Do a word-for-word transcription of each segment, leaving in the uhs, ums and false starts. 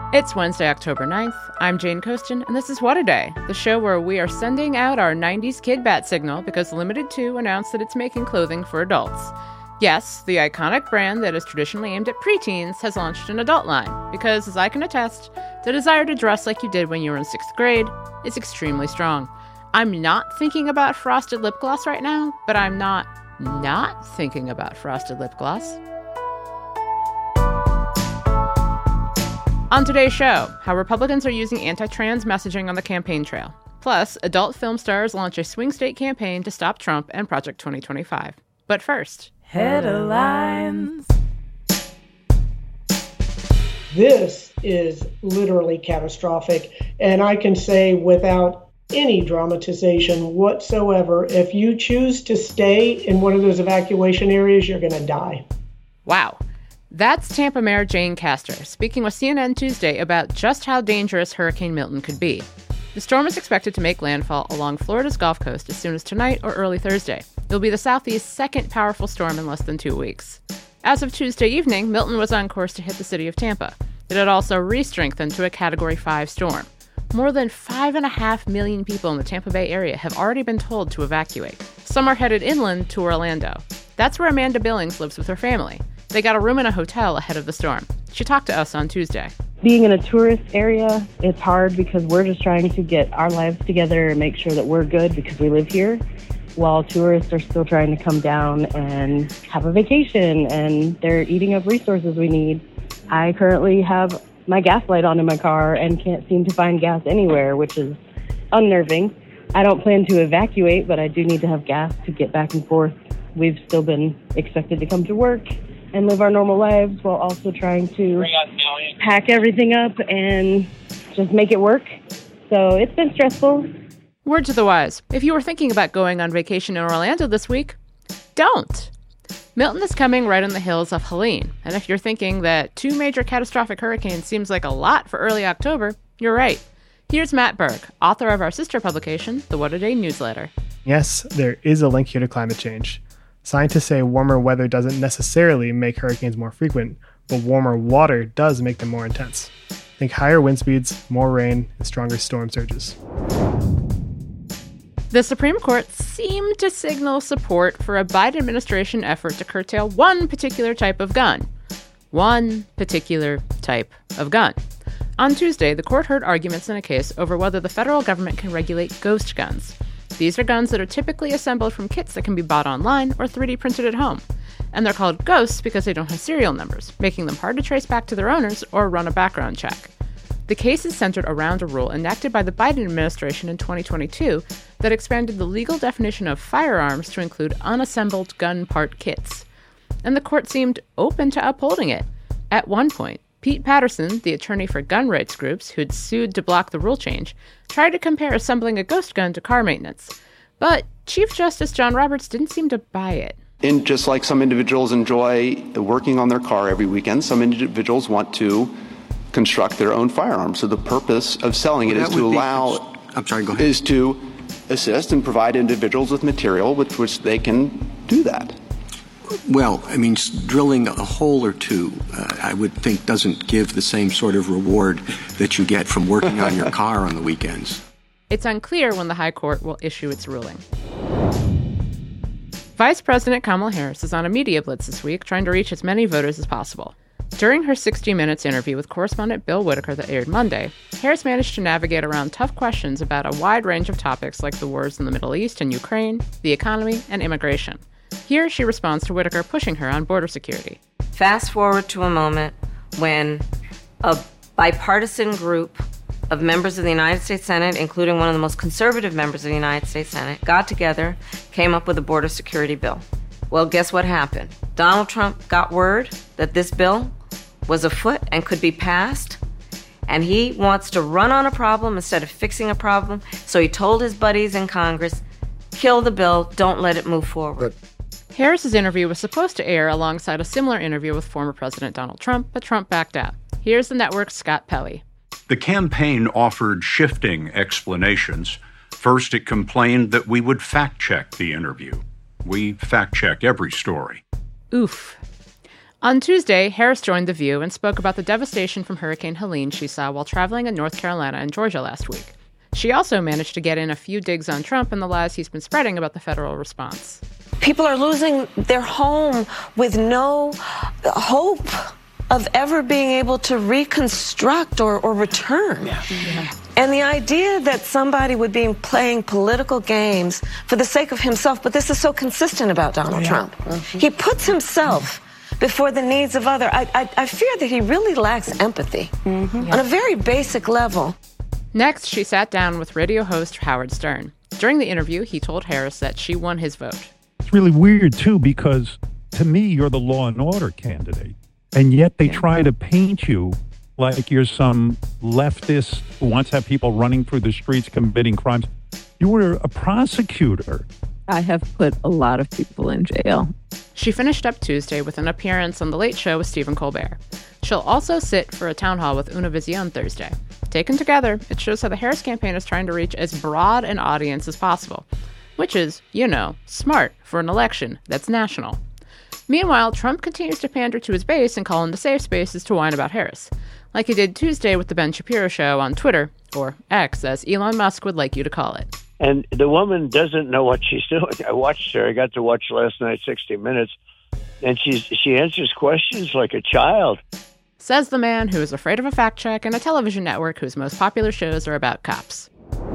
It's Wednesday, October ninth. I'm Jane Coaston, and this is What a Day, the show where we are sending out our nineties kid bat signal because Limited Too announced that it's making clothing for adults. Yes, the iconic brand that is traditionally aimed at preteens has launched an adult line because, as I can attest, the desire to dress like you did when you were in sixth grade is extremely strong. I'm not thinking about frosted lip gloss right now, but I'm not not thinking about frosted lip gloss. On today's show, how Republicans are using anti-trans messaging on the campaign trail. Plus, adult film stars launch a swing state campaign to stop Trump and Project twenty twenty-five. But first, headlines. This is literally catastrophic, and I can say without any dramatization whatsoever, if you choose to stay in one of those evacuation areas, you're going to die. Wow. That's Tampa Mayor Jane Castor speaking with C N N Tuesday about just how dangerous Hurricane Milton could be. The storm is expected to make landfall along Florida's Gulf Coast as soon as tonight or early Thursday. It'll be the Southeast's second powerful storm in less than two weeks. As of Tuesday evening, Milton was on course to hit the city of Tampa. It had also re-strengthened to a Category five storm. More than five and a half million people in the Tampa Bay area have already been told to evacuate. Some are headed inland to Orlando. That's where Amanda Billings lives with her family. They got a room in a hotel ahead of the storm. She talked to us on Tuesday. Being in a tourist area, it's hard because we're just trying to get our lives together and make sure that we're good because we live here, while tourists are still trying to come down and have a vacation, and they're eating up resources we need. I currently have my gas light on in my car and can't seem to find gas anywhere, which is unnerving. I don't plan to evacuate, but I do need to have gas to get back and forth. We've still been expected to come to work and live our normal lives while also trying to pack everything up and just make it work. So it's been stressful. Word to the wise. If you were thinking about going on vacation in Orlando this week, don't. Milton is coming right on the heels of Helene. And if you're thinking that two major catastrophic hurricanes seems like a lot for early October, you're right. Here's Matt Berg, author of our sister publication, the What a Day newsletter. Yes, there is a link here to climate change. Scientists say warmer weather doesn't necessarily make hurricanes more frequent, but warmer water does make them more intense. Think higher wind speeds, more rain, and stronger storm surges. The Supreme Court seemed to signal support for a Biden administration effort to curtail one particular type of gun. One particular type of gun. On Tuesday, the court heard arguments in a case over whether the federal government can regulate ghost guns. These are guns that are typically assembled from kits that can be bought online or three D printed at home. And they're called ghosts because they don't have serial numbers, making them hard to trace back to their owners or run a background check. The case is centered around a rule enacted by the Biden administration in twenty twenty-two that expanded the legal definition of firearms to include unassembled gun part kits. And the court seemed open to upholding it. At one point, Pete Patterson, the attorney for gun rights groups who'd sued to block the rule change, tried to compare assembling a ghost gun to car maintenance. But Chief Justice John Roberts didn't seem to buy it. And just like some individuals enjoy working on their car every weekend, some individuals want to construct their own firearms. So the purpose of selling it well, is to allow, be, I'm sorry, go ahead. is to assist and provide individuals with material with which they can do that. Well, I mean, drilling a hole or two, uh, I would think doesn't give the same sort of reward that you get from working on your car on the weekends. It's unclear when the High Court will issue its ruling. Vice President Kamala Harris is on a media blitz this week, trying to reach as many voters as possible. During her sixty minutes interview with correspondent Bill Whitaker that aired Monday, Harris managed to navigate around tough questions about a wide range of topics like the wars in the Middle East and Ukraine, the economy, and immigration. Here she responds to Whitaker pushing her on border security. Fast forward to a moment when a bipartisan group of members of the United States Senate, including one of the most conservative members of the United States Senate, got together, came up with a border security bill. Well, guess what happened? Donald Trump got word that this bill was afoot and could be passed, and he wants to run on a problem instead of fixing a problem. So he told his buddies in Congress, kill the bill, don't let it move forward. Harris's interview was supposed to air alongside a similar interview with former President Donald Trump, but Trump backed out. Here's the network's Scott Pelley. The campaign offered shifting explanations. First, it complained that we would fact-check the interview. We fact-check every story. Oof. On Tuesday, Harris joined The View and spoke about the devastation from Hurricane Helene she saw while traveling in North Carolina and Georgia last week. She also managed to get in a few digs on Trump and the lies he's been spreading about the federal response. People are losing their home with no hope of ever being able to reconstruct or, or return. Yeah. Yeah. And the idea that somebody would be playing political games for the sake of himself, but this is so consistent about Donald yeah. Trump. Mm-hmm. He puts himself before the needs of others. I, I, I fear that he really lacks empathy mm-hmm. yeah. on a very basic level. Next, she sat down with radio host Howard Stern. During the interview, he told Harris that she won his vote. It's really weird, too, because to me, you're the law and order candidate. And yet they yeah. try to paint you like you're some leftist who wants to have people running through the streets committing crimes. You were a prosecutor. I have put a lot of people in jail. She finished up Tuesday with an appearance on The Late Show with Stephen Colbert. She'll also sit for a town hall with Univision Thursday. Taken together, it shows how the Harris campaign is trying to reach as broad an audience as possible, which is, you know, smart for an election that's national. Meanwhile, Trump continues to pander to his base and call into safe spaces to whine about Harris, like he did Tuesday with the Ben Shapiro Show on Twitter, or X, as Elon Musk would like you to call it. And the woman doesn't know what she's doing. I watched her. I got to watch last night, sixty minutes, and she's she answers questions like a child. Says the man who is afraid of a fact check and a television network whose most popular shows are about cops.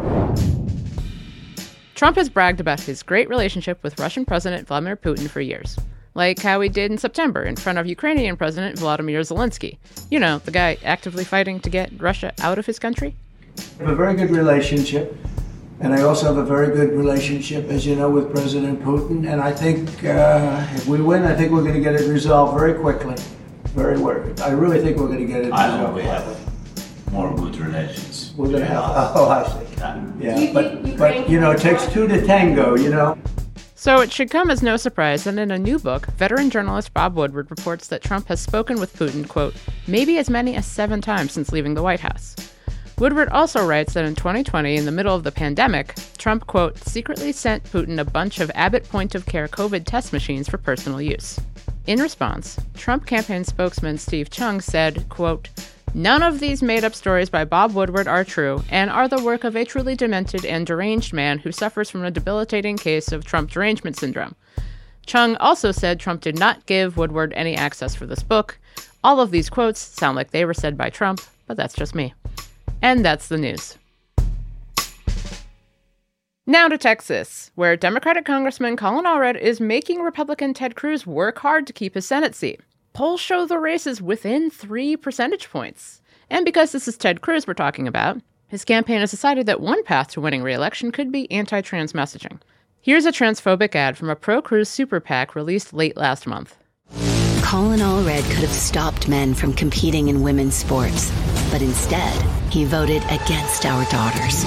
Trump has bragged about his great relationship with Russian President Vladimir Putin for years. Like how he did in September in front of Ukrainian President Volodymyr Zelensky. You know, the guy actively fighting to get Russia out of his country. We have a very good relationship, and I also have a very good relationship, as you know, with President Putin. And I think uh, if we win, I think we're going to get it resolved very quickly. Very well. I really think we're going to get it resolved. I hope we have more good relations. We're going to have, oh, I see. Yeah, but, but, you know, it takes two to tango, you know. So it should come as no surprise that in a new book, veteran journalist Bob Woodward reports that Trump has spoken with Putin, quote, maybe as many as seven times since leaving the White House. Woodward also writes that in twenty twenty, in the middle of the pandemic, Trump, quote, secretly sent Putin a bunch of Abbott point-of-care COVID test machines for personal use. In response, Trump campaign spokesman Steve Chung said, quote, none of these made-up stories by Bob Woodward are true and are the work of a truly demented and deranged man who suffers from a debilitating case of Trump derangement syndrome. Chung also said Trump did not give Woodward any access for this book. All of these quotes sound like they were said by Trump, but that's just me. And that's the news. Now to Texas, where Democratic Congressman Colin Allred is making Republican Ted Cruz work hard to keep his Senate seat. Polls show the race is within three percentage points. And because this is Ted Cruz we're talking about, his campaign has decided that one path to winning re-election could be anti-trans messaging. Here's a transphobic ad from a pro-Cruz super PAC released late last month. Colin Allred could have stopped men from competing in women's sports, but instead, he voted against our daughters.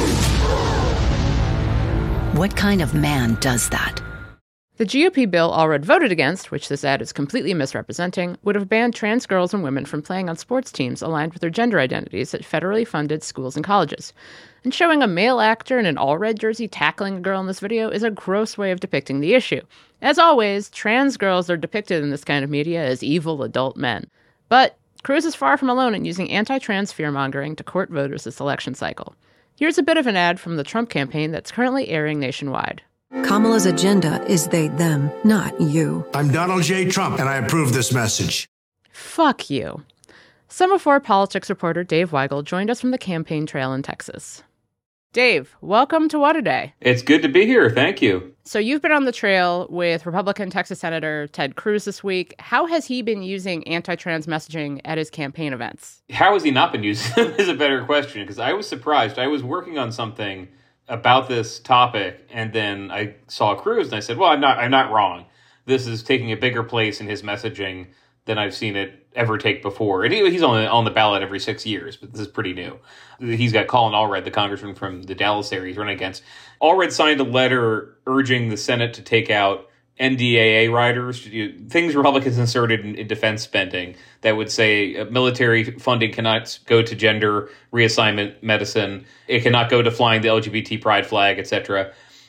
What kind of man does that? The G O P bill Allred voted against, which this ad is completely misrepresenting, would have banned trans girls and women from playing on sports teams aligned with their gender identities at federally funded schools and colleges. And showing a male actor in an all-red jersey tackling a girl in this video is a gross way of depicting the issue. As always, trans girls are depicted in this kind of media as evil adult men. But Cruz is far from alone in using anti-trans fear-mongering to court voters this election cycle. Here's a bit of an ad from the Trump campaign that's currently airing nationwide. Kamala's agenda is they, them, not you. I'm Donald J. Trump, and I approve this message. Fuck you. Semaphore politics reporter Dave Weigel joined us from the campaign trail in Texas. Dave, welcome to What A Day. It's good to be here. Thank you. So you've been on the trail with Republican Texas Senator Ted Cruz this week. How has he been using anti-trans messaging at his campaign events? How has he not been using it is a better question, because I was surprised. I was working on something about this topic, and then I saw Cruz, and I said, well, I'm not I'm not wrong. This is taking a bigger place in his messaging than I've seen it ever take before. And he, he's on the, on the ballot every six years, but this is pretty new. He's got Colin Allred, the congressman from the Dallas area he's running against. Allred signed a letter urging the Senate to take out N D A A riders, things Republicans inserted in, in defense spending that would say military funding cannot go to gender reassignment medicine. It cannot go to flying the L G B T pride flag, et cetera.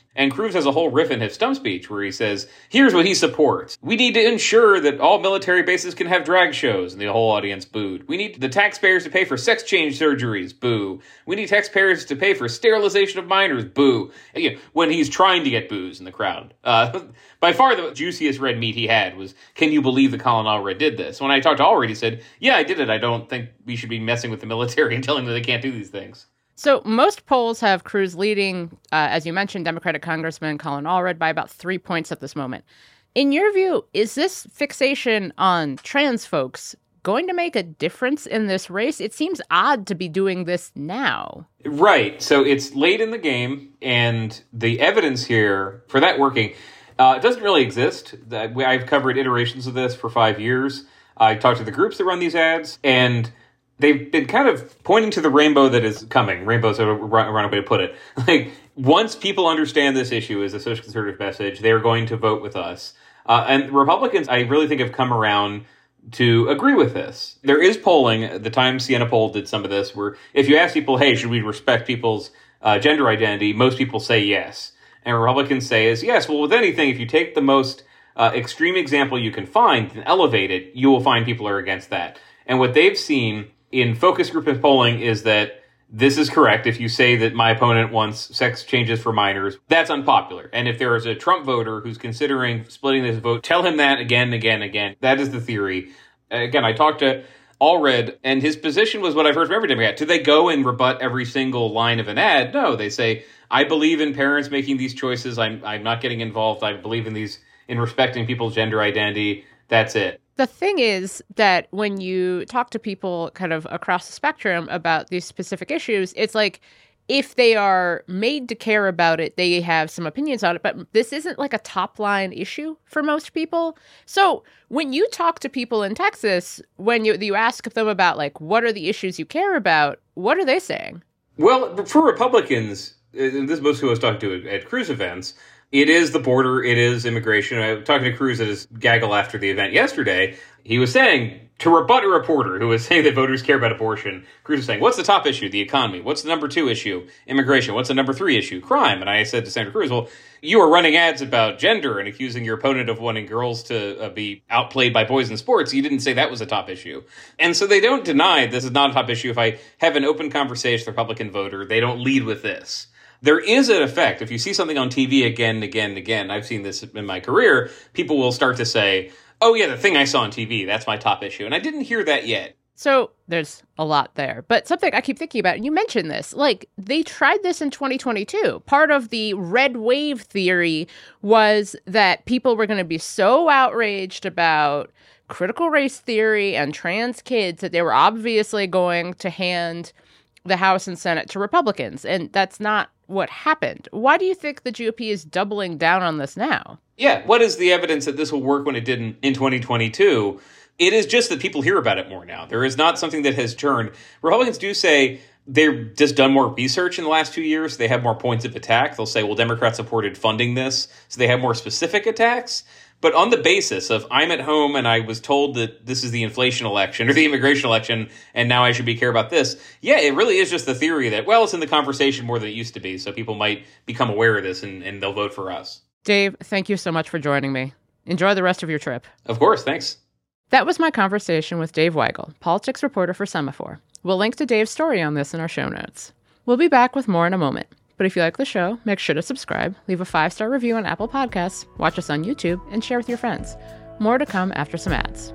And Cruz has a whole riff in his stump speech where he says, here's what he supports. We need to ensure that all military bases can have drag shows. And the whole audience booed. We need the taxpayers to pay for sex change surgeries. Boo. We need taxpayers to pay for sterilization of minors. Boo. Again, when he's trying to get boos in the crowd. Uh, by far the juiciest red meat he had was, can you believe that Colin Allred did this? When I talked to Allred, he said, yeah, I did it. I don't think we should be messing with the military and telling them they can't do these things. So most polls have Cruz leading, uh, as you mentioned, Democratic Congressman Colin Allred by about three points at this moment. In your view, is this fixation on trans folks going to make a difference in this race? It seems odd to be doing this now. Right. So it's late in the game, and the evidence here for that working, uh, it doesn't really exist. I've covered iterations of this for five years. I talked to the groups that run these ads, and they've been kind of pointing to the rainbow that is coming. Rainbow's a wrong way to put it. Like, once people understand this issue as a social conservative message, they're going to vote with us. Uh, and Republicans, I really think, have come around to agree with this. There is polling. The Times Siena poll did some of this, where if you ask people, hey, should we respect people's uh, gender identity, most people say yes. And Republicans say is yes. Well, with anything, if you take the most uh, extreme example you can find and elevate it, you will find people are against that. And what they've seen in focus group polling is that this is correct. If you say that my opponent wants sex changes for minors, that's unpopular. And if there is a Trump voter who's considering splitting this vote, tell him that again, again, again. That is the theory. Again, I talked to Allred, and his position was what I've heard from every Democrat. Do they go and rebut every single line of an ad? No, they say, I believe in parents making these choices. I'm I'm not getting involved. I believe in these in respecting people's gender identity. That's it. The thing is that when you talk to people kind of across the spectrum about these specific issues, it's like if they are made to care about it, they have some opinions on it. But this isn't like a top line issue for most people. So when you talk to people in Texas, when you you ask them about like, what are the issues you care about? What are they saying? Well, for Republicans, and this is most who I was talking to at Cruz events, it is the border, it is immigration. I was talking to Cruz at his gaggle after the event yesterday. He was saying, to rebut a reporter who was saying that voters care about abortion, Cruz was saying, what's the top issue? The economy. What's the number two issue? Immigration. What's the number three issue? Crime. And I said to Senator Cruz, well, you are running ads about gender and accusing your opponent of wanting girls to uh, be outplayed by boys in sports. You didn't say that was a top issue. And so they don't deny this is not a top issue. If I have an open conversation with a Republican voter, they don't lead with this. There is an effect. If you see something on T V again and again and again, I've seen this in my career, people will start to say, oh, yeah, the thing I saw on T V, that's my top issue. And I didn't hear that yet. So there's a lot there. But something I keep thinking about, and you mentioned this, like they tried this in twenty twenty-two. Part of the red wave theory was that people were going to be so outraged about critical race theory and trans kids that they were obviously going to hand the House and Senate to Republicans. And that's not what happened. Why do you think the G O P is doubling down on this now? Yeah, what is the evidence that this will work when it didn't in twenty twenty-two? It is just that people hear about it more now. There is not something that has turned. Republicans do say they've just done more research in the last two years. They have more points of attack. They'll say, well, Democrats supported funding this, so they have more specific attacks. But on the basis of I'm at home and I was told that this is the inflation election or the immigration election and now I should be care about this. Yeah, it really is just the theory that, well, it's in the conversation more than it used to be. So people might become aware of this and, and they'll vote for us. Dave, thank you so much for joining me. Enjoy the rest of your trip. Of course. Thanks. That was my conversation with Dave Weigel, politics reporter for Semafor. We'll link to Dave's story on this in our show notes. We'll be back with more in a moment. But if you like the show, make sure to subscribe, leave a five-star review on Apple Podcasts, watch us on YouTube, and share with your friends. More to come after some ads.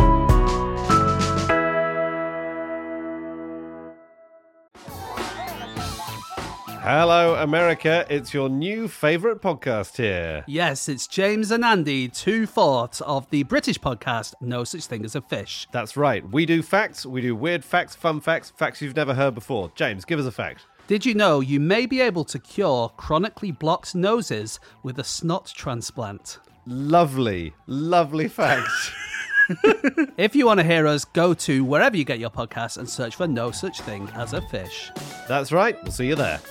Hello, America. It's your new favourite podcast here. Yes, it's James and Andy, two-fourths of the British podcast No Such Thing as a Fish. That's right. We do facts, we do weird facts, fun facts, facts you've never heard before. James, give us a fact. Did you know you may be able to cure chronically blocked noses with a snot transplant? Lovely, lovely fact. If you want to hear us, go to wherever you get your podcasts and search for No Such Thing as a Fish. That's right. We'll see you there.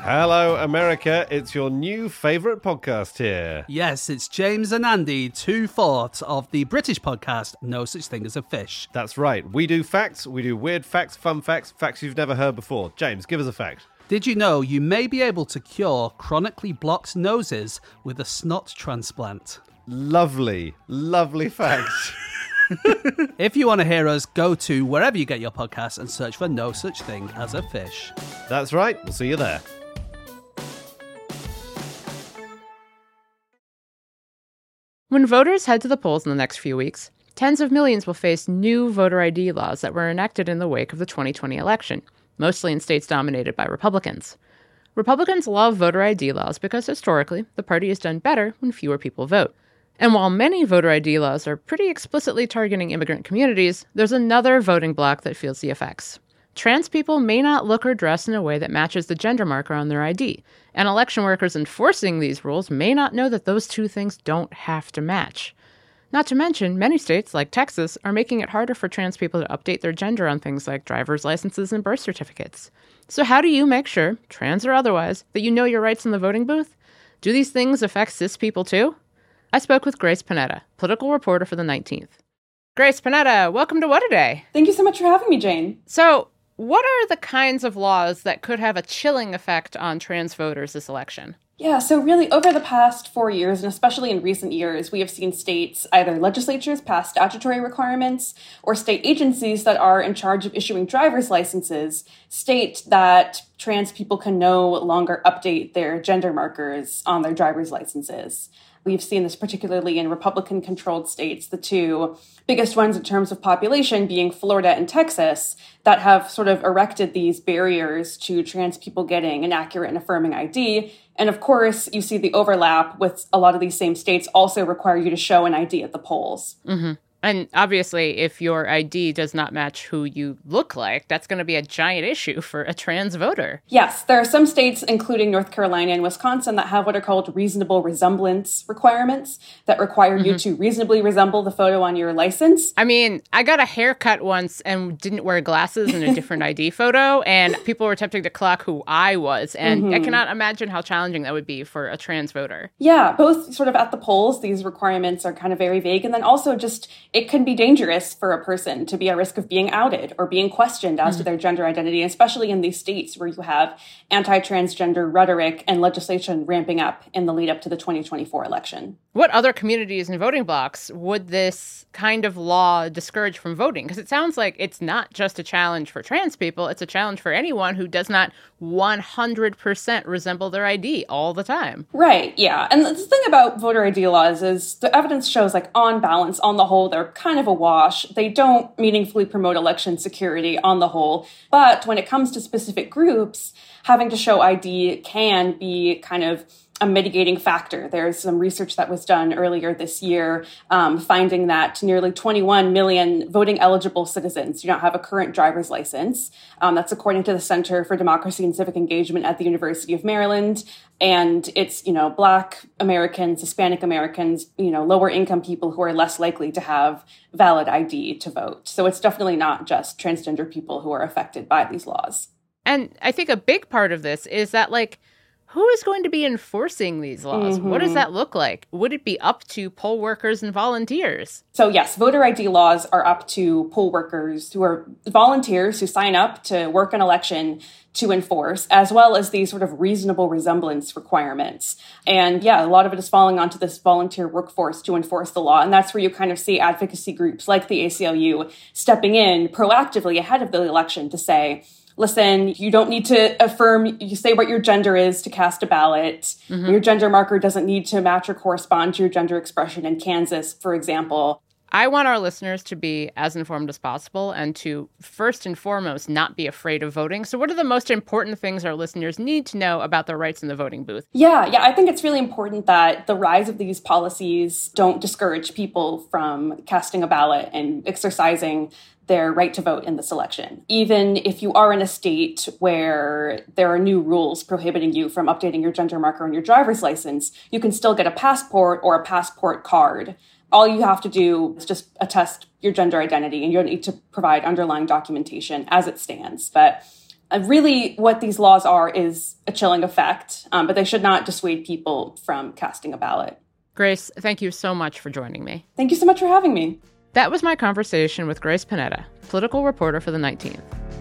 Hello, America. It's your new favourite podcast here. Yes, it's James and Andy, two-fourths of the British podcast No Such Thing as a Fish. That's right. We do facts, we do weird facts, fun facts, facts you've never heard before. James, give us a fact. Did you know you may be able to cure chronically blocked noses with a snot transplant? Lovely, lovely facts. If you want to hear us, go to wherever you get your podcasts and search for No Such Thing as a Fish. That's right. We'll see you there. When voters head to the polls in the next few weeks, tens of millions will face new voter I D laws that were enacted in the wake of the twenty twenty election, mostly in states dominated by Republicans. Republicans love voter I D laws because historically, the party has done better when fewer people vote. And while many voter I D laws are pretty explicitly targeting immigrant communities, there's another voting bloc that feels the effects. Trans people may not look or dress in a way that matches the gender marker on their I D, and election workers enforcing these rules may not know that those two things don't have to match. Not to mention, many states, like Texas, are making it harder for trans people to update their gender on things like driver's licenses and birth certificates. So how do you make sure, trans or otherwise, that you know your rights in the voting booth? Do these things affect cis people too? I spoke with Grace Panetta, political reporter for the nineteenth. Grace Panetta, welcome to What a Day. Thank you so much for having me, Jane. So, what are the kinds of laws that could have a chilling effect on trans voters this election? Yeah, so really over the past four years, and especially in recent years, we have seen states, either legislatures pass statutory requirements or state agencies that are in charge of issuing driver's licenses state that trans people can no longer update their gender markers on their driver's licenses. We've seen this particularly in Republican-controlled states, the two biggest ones in terms of population being Florida and Texas, that have sort of erected these barriers to trans people getting an accurate and affirming I D. And of course, you see the overlap with a lot of these same states also require you to show an I D at the polls. Mm-hmm. And obviously, if your I D does not match who you look like, that's going to be a giant issue for a trans voter. Yes, there are some states, including North Carolina and Wisconsin, that have what are called reasonable resemblance requirements that require mm-hmm. you to reasonably resemble the photo on your license. I mean, I got a haircut once and didn't wear glasses in a different I D photo, and people were attempting to clock who I was. And mm-hmm. I cannot imagine how challenging that would be for a trans voter. Yeah, both sort of at the polls, these requirements are kind of very vague. And then also just it can be dangerous for a person to be at risk of being outed or being questioned as mm. to their gender identity, especially in these states where you have anti-transgender rhetoric and legislation ramping up in the lead up to the twenty twenty-four election. What other communities and voting blocs would this kind of law discourage from voting? Because it sounds like it's not just a challenge for trans people, it's a challenge for anyone who does not one hundred percent resemble their I D all the time. Right, yeah. And the thing about voter I D laws is the evidence shows, like, on balance, on the whole, they're kind of a wash. They don't meaningfully promote election security on the whole. But when it comes to specific groups, having to show I D can be kind of a mitigating factor. There's some research that was done earlier this year um, finding that nearly twenty-one million voting eligible citizens do not have a current driver's license. Um, that's according to the Center for Democracy and Civic Engagement at the University of Maryland. And it's, you know, Black Americans, Hispanic Americans, you know, lower income people who are less likely to have valid I D to vote. So it's definitely not just transgender people who are affected by these laws. And I think a big part of this is that, like, who is going to be enforcing these laws? Mm-hmm. What does that look like? Would it be up to poll workers and volunteers? So yes, voter I D laws are up to poll workers who are volunteers who sign up to work an election to enforce, as well as these sort of reasonable resemblance requirements. And yeah, a lot of it is falling onto this volunteer workforce to enforce the law. And that's where you kind of see advocacy groups like the A C L U stepping in proactively ahead of the election to say, listen, you don't need to affirm, you say what your gender is to cast a ballot. Mm-hmm. Your gender marker doesn't need to match or correspond to your gender expression in Kansas, for example. I want our listeners to be as informed as possible and to, first and foremost, not be afraid of voting. So what are the most important things our listeners need to know about their rights in the voting booth? Yeah, yeah, I think it's really important that the rise of these policies don't discourage people from casting a ballot and exercising their right to vote in this election. Even if you are in a state where there are new rules prohibiting you from updating your gender marker on your driver's license, you can still get a passport or a passport card. All you have to do is just attest your gender identity, and you don't need to provide underlying documentation as it stands. But Uh, really, what these laws are is a chilling effect, um, but they should not dissuade people from casting a ballot. Grace, thank you so much for joining me. Thank you so much for having me. That was my conversation with Grace Panetta, political reporter for The nineteenth.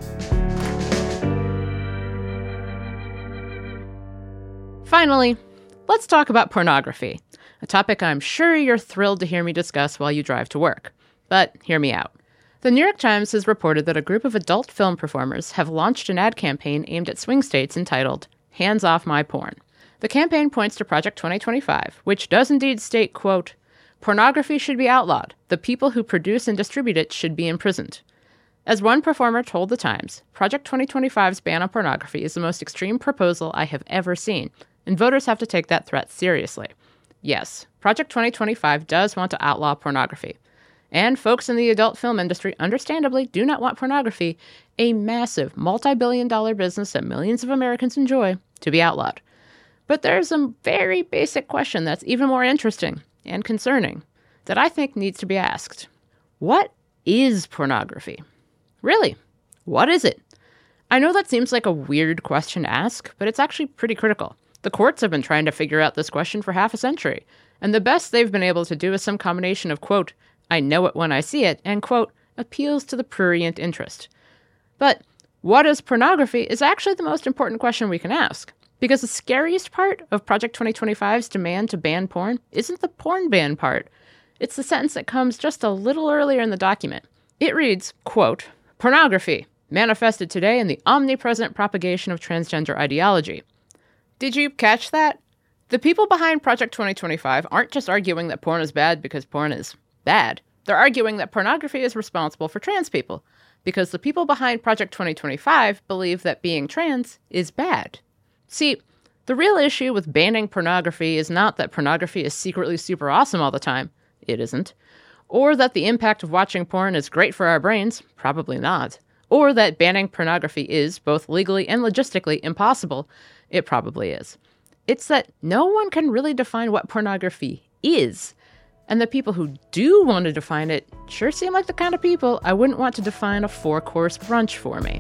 Finally, let's talk about pornography, a topic I'm sure you're thrilled to hear me discuss while you drive to work. But hear me out. The New York Times has reported that a group of adult film performers have launched an ad campaign aimed at swing states entitled Hands Off My Porn. The campaign points to Project twenty twenty-five, which does indeed state, quote, pornography should be outlawed. The people who produce and distribute it should be imprisoned. As one performer told The Times, Project twenty twenty-five's ban on pornography is the most extreme proposal I have ever seen, and voters have to take that threat seriously. Yes, Project twenty twenty-five does want to outlaw pornography. And folks in the adult film industry understandably do not want pornography, a massive multi-billion dollar business that millions of Americans enjoy, to be outlawed. But there's a very basic question that's even more interesting and concerning that I think needs to be asked. What is pornography? Really, what is it? I know that seems like a weird question to ask, but it's actually pretty critical. The courts have been trying to figure out this question for half a century, and the best they've been able to do is some combination of, quote, I know it when I see it, and, quote, appeals to the prurient interest. But what is pornography is actually the most important question we can ask, because the scariest part of Project twenty twenty-five's demand to ban porn isn't the porn ban part. It's the sentence that comes just a little earlier in the document. It reads, quote, pornography, manifested today in the omnipresent propagation of transgender ideology. Did you catch that? The people behind Project twenty twenty-five aren't just arguing that porn is bad because porn is bad. They're arguing that pornography is responsible for trans people, because the people behind Project twenty twenty-five believe that being trans is bad. See, the real issue with banning pornography is not that pornography is secretly super awesome all the time. It isn't. Or that the impact of watching porn is great for our brains. Probably not. Or that banning pornography is, both legally and logistically, impossible. It probably is. It's that no one can really define what pornography is. And the people who do want to define it sure seem like the kind of people I wouldn't want to define a four-course brunch for me.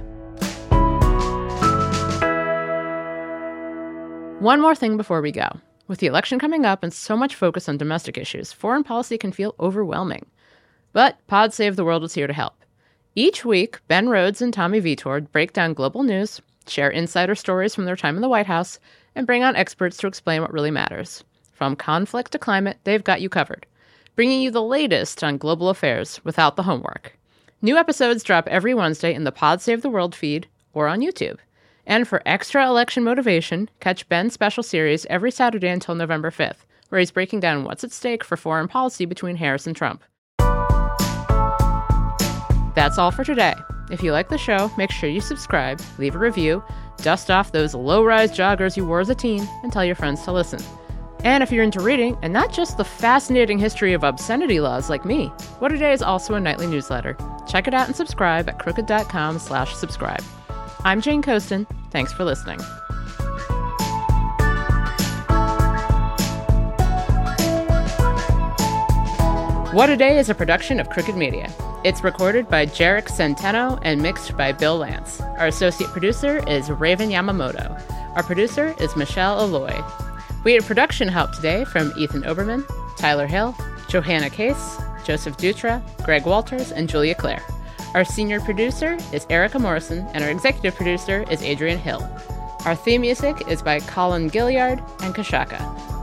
One more thing before we go. With the election coming up and so much focus on domestic issues, foreign policy can feel overwhelming. But Pod Save the World is here to help. Each week, Ben Rhodes and Tommy Vitord break down global news, share insider stories from their time in the White House, and bring on experts to explain what really matters. From conflict to climate, they've got you covered, bringing you the latest on global affairs without the homework. New episodes drop every Wednesday in the Pod Save the World feed or on YouTube. And for extra election motivation, catch Ben's special series every Saturday until November fifth, where he's breaking down what's at stake for foreign policy between Harris and Trump. That's all for today. If you like the show, make sure you subscribe, leave a review, dust off those low-rise joggers you wore as a teen, and tell your friends to listen. And if you're into reading, and not just the fascinating history of obscenity laws like me, What A Day is also a nightly newsletter. Check it out and subscribe at crooked.com slash subscribe. I'm Jane Coaston. Thanks for listening. What A Day is a production of Crooked Media. It's recorded by Jarek Centeno and mixed by Bill Lance. Our associate producer is Raven Yamamoto. Our producer is Michelle Alloy. We had production help today from Ethan Oberman, Tyler Hill, Johanna Case, Joseph Dutra, Greg Walters, and Julia Clare. Our senior producer is Erica Morrison, and our executive producer is Adrian Hill. Our theme music is by Colin Gilliard and Kashaka.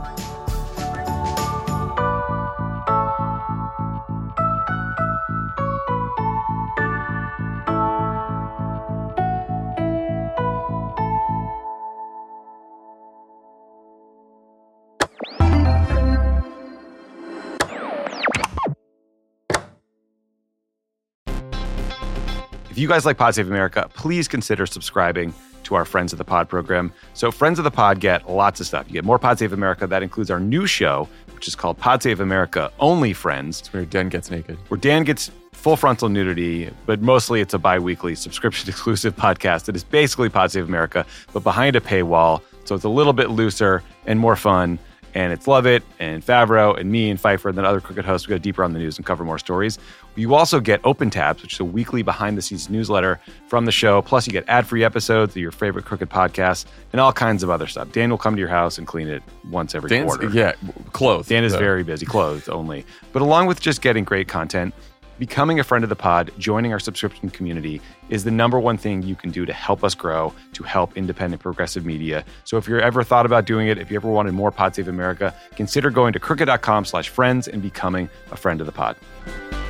If you guys like Pod Save America, please consider subscribing to our Friends of the Pod program. So Friends of the Pod get lots of stuff. You get more Pod Save America. That includes our new show, which is called Pod Save America Only Friends. It's where Dan gets naked. Where Dan gets full frontal nudity, but mostly it's a bi-weekly subscription-exclusive podcast that is basically Pod Save America, but behind a paywall. So it's a little bit looser and more fun. And it's Lovett and Favreau and me and Pfeiffer and then other Crooked hosts. We go deeper on the news and cover more stories. You also get Open Tabs, which is a weekly behind-the-scenes newsletter from the show. Plus, you get ad-free episodes of your favorite Crooked podcasts and all kinds of other stuff. Dan will come to your house and clean it once every Dan's, quarter. Yeah, clothes. Dan is so. very busy, clothes only. But along with just getting great content, becoming a friend of the pod, joining our subscription community is the number one thing you can do to help us grow, to help independent progressive media. So if you're ever thought about doing it, if you ever wanted more Pod Save America, consider going to crooked.com slash friends and becoming a friend of the pod.